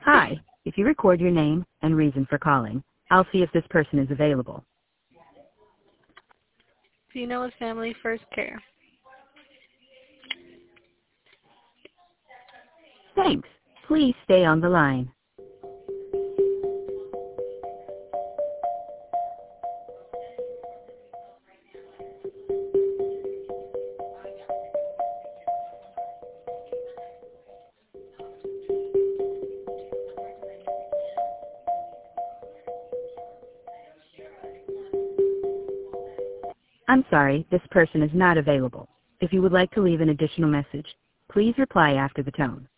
Hi, if you record your name and reason for calling, I'll see if this person is available. Dino with Family First Care. Thanks. Please stay on the line. I'm sorry, this person is not available. If you would like to leave an additional message, please reply after the tone.